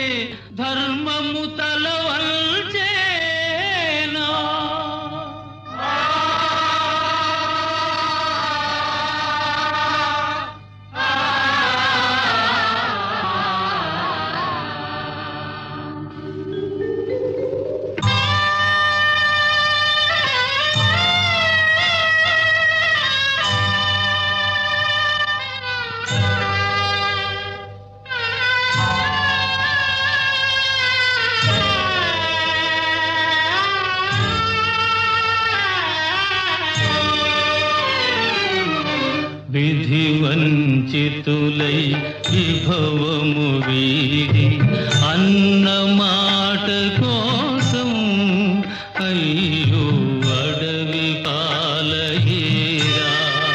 ధర్మము తలవంచేనా విధి వంచితులై విభవము వీడి అన్న మాట కోసం అయ్యో అడవి పాలయేరా.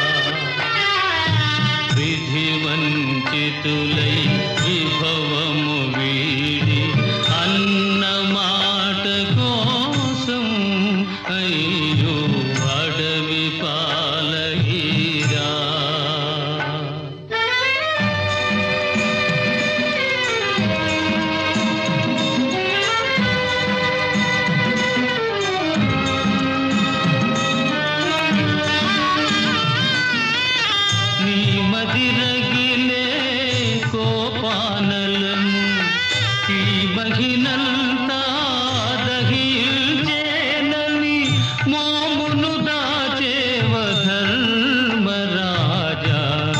విధి వంచితులై విభవము వీడి అన్న మాట కోసం అయ్యో అడవి పాలయేరా. మదిరగిలే కోపానలను ఈ మహినంతా దహించేనని మోమును దాచేవ ధర్మరాజా.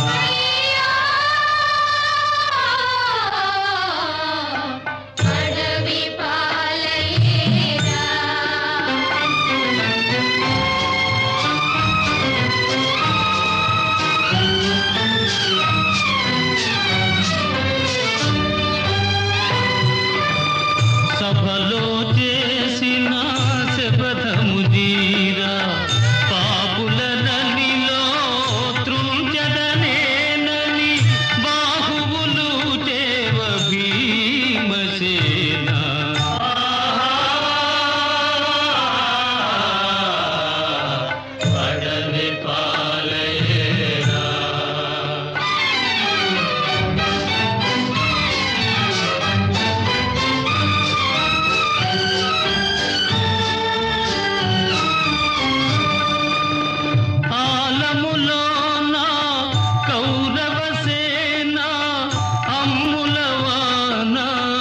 సభలో చేసిన శపథము జీరా పాపుల నదిలో త్రుంచదనేనని బాహువులు చేవ భీమసేన. అడవి పాలయేరా. ఆలములోన కౌరవసేన అమ్ములవాన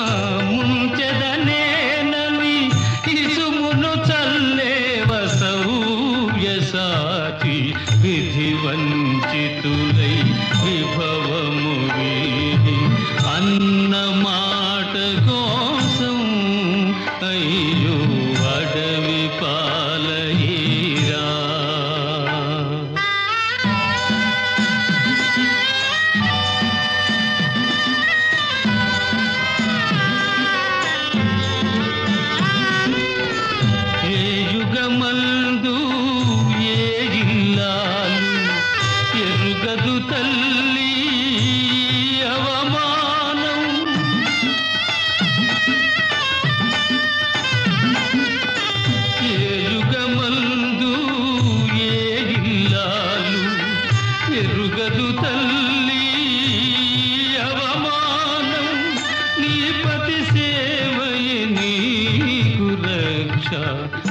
ముంచెదనేనని ఇసుమును చల్లేవ సౌవ్యసాచి. విధి వంచితులై విభవము వీడి అన్న మాట కోసం అయ్యో అడవి పాలయేరా. ఏ యుగమందు ఏ ఇల్లాలు ఎరుగదు తల్లి అవమానం. ఏ యుగమందు ఏ ఇల్లాలు ఎరుగదు తల్లి అవమానం. నీ పతి సేవయే నీకు రక్ష.